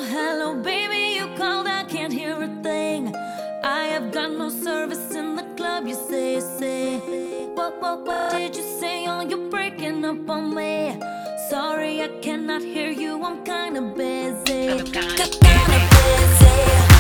hello, baby, you called, I can't hear a thing. I have got no service in the club, you say. What did you say? Oh, you're breaking up on me. Sorry, I cannot hear you, I'm kinda busy. Kinda busy.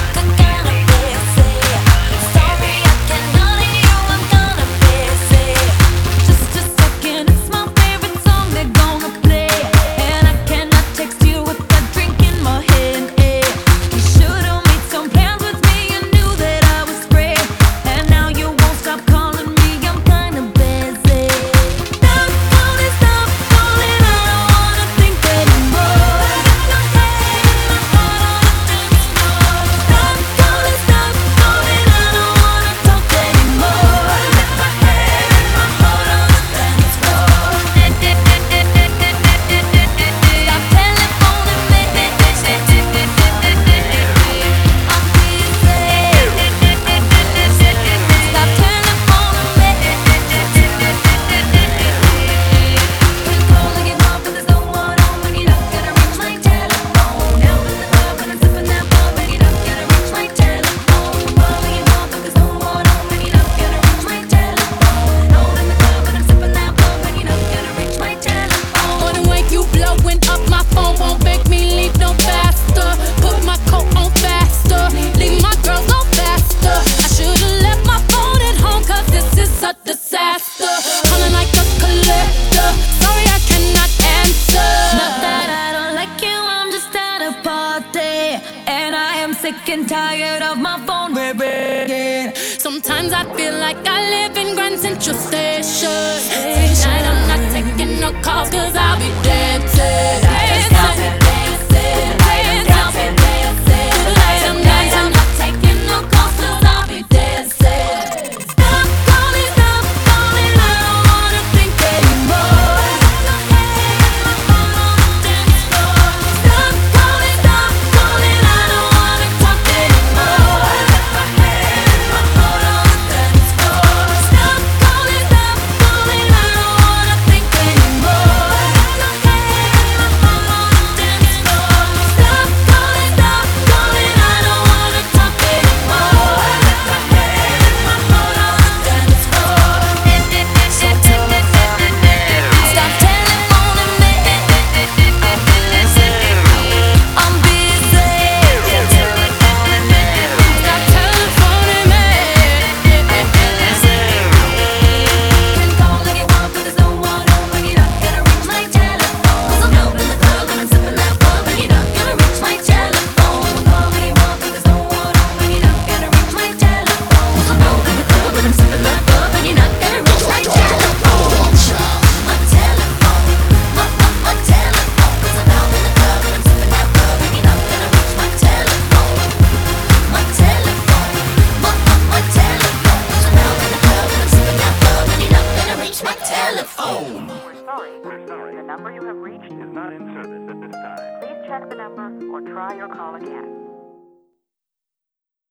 Sorry, I cannot hear you, I'm kinda busy. Just a second, it's my favorite song they're gonna play. And I cannot text you with a drink in my hand. You should've made some plans with me, you knew that I was free. And now you won't stop calling me, I'm kinda busy. Stop calling, I don't wanna think anymore. Stop calling, I don't wanna talk anymore. Let my head and my heart on the dance floor. Stop telephoning me. I'm busy. Stop telephoning me. Been calling it off, but there's no one on. When you're not gonna reach my telephone. Now in the club when I'm sipping that ball. When you're not gonna reach my telephone. Calling it off, but there's no one on. When you're not gonna reach my telephone. Now in the club when I'm sipping that ball. When you're not gonna reach my telephone. Morning wake you blowing up, my phone won't make me leave no faster. Put my coat on faster, leave my girls no faster. I should've left my phone at home, cause this is a disaster. Calling like a collector, sorry I cannot answer. Not that I don't like you, I'm just at a party. And I am sick and tired of my phone ringing. Sometimes I feel like I live in Grand Central Station. Tonight I'm not taking no calls, cause I'll be dancing. Tonight I'm not taking no calls, cause I'll be dancing. Stop calling, I don't wanna think anymore. Stop calling, I don't wanna talk anymore. Let my head and my heart on the dance floor. Stop calling, I don't wanna think anymore. Let my head and my heart on the dance floor. Stop calling, I don't wanna talk anymore. Let my head and my heart on the dance floor. Stop telephoning me. I'm busy. Stop telephoning me. Been calling you up, but there's no one on. When you're not gonna reach my telephone. 'Cause I'm out in the club and I'm sipping that bug. When you're not gonna reach my telephone. Calling you up, but there's no one on. When you're not gonna reach my telephone. 'Cause I'm out in the club and I'm sipping that bug. When you're not gonna reach my telephone. My telephone, my telephone. 'Cause I'm out in the club and I'm sipping that bug. When you're not gonna reach my telephone. My telephone, my telephone. 'Cause I'm out in the club and I'm sipping that bug. When you're not gonna reach my telephone. We're sorry. The number you have reached is not in service at this time. Please check the number or try your call again.